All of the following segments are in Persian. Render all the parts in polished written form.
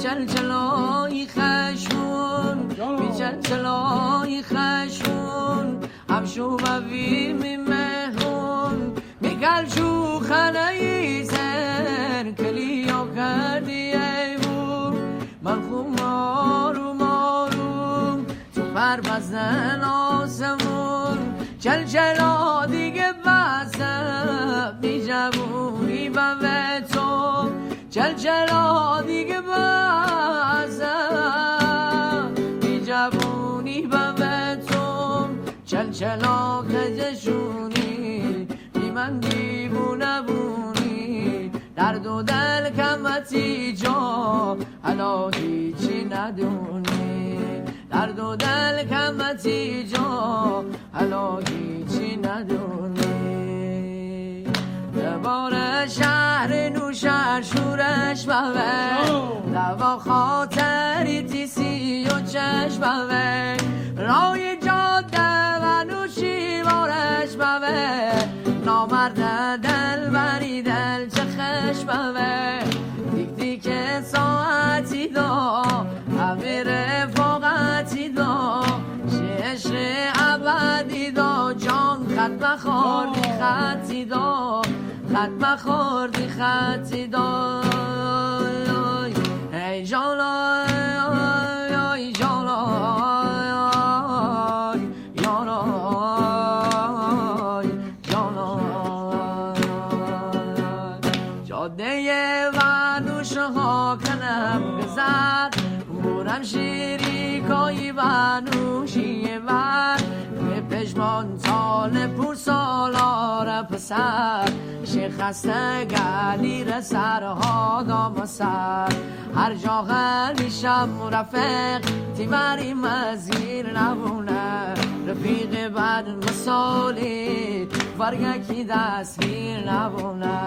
چلچلای خشمون بی چلچلای خشمون همشو مویر می مهون میگل شو خنهی سر کلیا کردی ایمون من خوب ماروم تو پر بزن آسمون چلچلا دیگه بسم بی جوونی و تو چلچلا دیگه بسم بی جوونی و تو چلچلا کجشونی بی من دیوونه بونی درد و دل کمتی جا حالا هیچی ندونی درد و دل کمتی جا حالا هیچی ندونی دوباره شهر نوشهر شورش بوه دوا خاطری تیسی و چشم بوه رای جاده و نوشی بارش بوه نامرد دل بری دل چه خش بوه دیک دیک ساعتی دا همه رفاقتی دا عشق ابدی دا جان خط بخوردی خطی دا خط بخوردی خطی دا ای جانا ای جانا یانا جانا جاده و نوشه ها کنم بزد بورم شیری کایی و نوشی ور به پشمان سال پور سالار پسر شیخ خسته گلی سرها دام سر هر جا غلیشم رفق تیماری مزیر نبونه رفیق بعد مسالی ورگکی دستگیر نبونه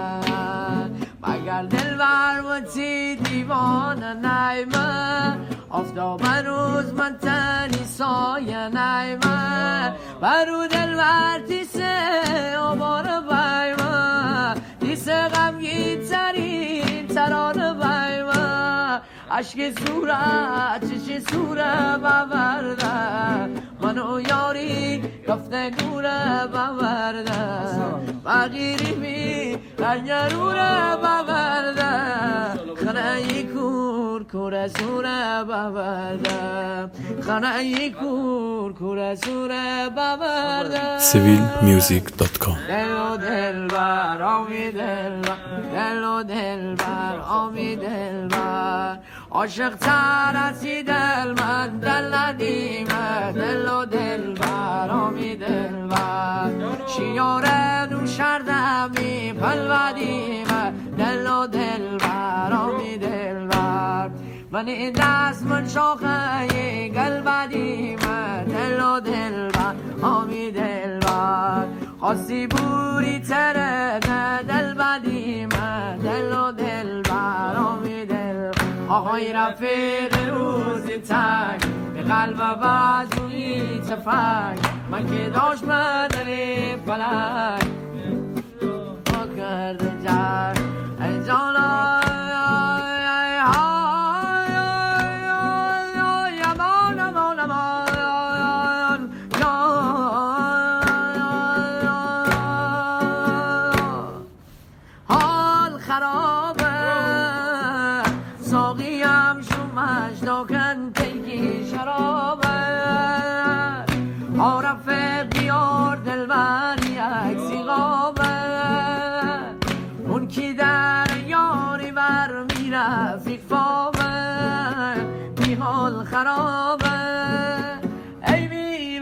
مگر دل ورمتی دیوانه نیمه آفتاب روز من تنی سایه نیمه برو دل ورتیسه آبار بیمه دیسه غمگی ترین ترانه بیمه عشق صورت چشی صورت بورده منو یاری گفته گوره بورده بغیری می رنگروره بورده خانه ای کور سوره بورده خانه ای کور سوره بورده civilmusic.com دل و دل بر آمی دل بر دل و دل بر آمی دل بر عاشق ترسی دل من دل ندیمه دل و دل بر آمی دل بر شیاره دو شردمی پلودیمه دل و دل بر آمی دل بر من این دست من شاخه گل بدیمه دل و دل بر آمی دل بر خاصی بوری تره دل بدیمه دل و دل بر آمی دل آقای رفیق روزی تنگ به قلب و بدوی تفنگ من که داشت مدنی فلنگ با کرده جنگ ای جانا حال خرابه ساقیم شومش داکن تیگی شرابه عارفه بیار دلبری اکسی غابه اون کی در یاری بر میره فیفابه بی حال خرابه ای بی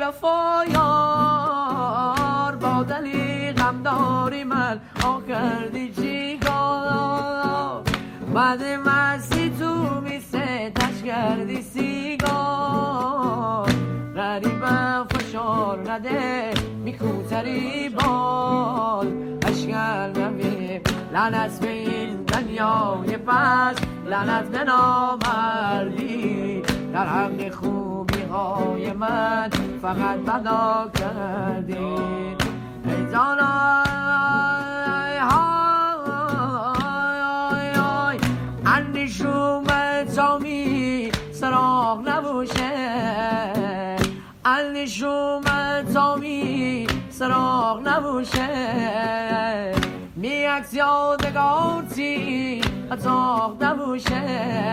وفایار با دلی غمداری من آه کردی چی کار بعد مستی تو میسه تش کردی سیگار غریبه فشار نده میکوتری بال اشکال نمیم لعنت به این دنیای پس لعنت به نامردی در حق خوبی های من فقط بدا کردی ای جانا اندیشوم تا می سراغ نبوشه النشوم تامی سراغ نبوشه میعکس یادگارتی اتاق نبوشه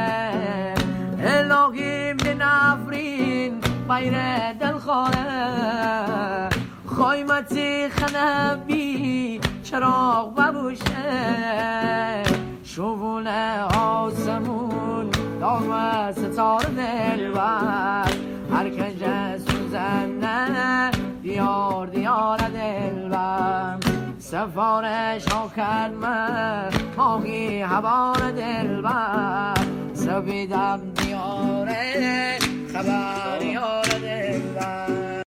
الهی من افرین بیر دلخواه خایمتی خنبی چراغ ببوشه شغل آسمون داغ ستاره دلبر هر کنج سوزنه دیار دیار دلبر سفارش ها کرمه ماهی هوار دلبر سبیدم دیاره خبر یار دلبر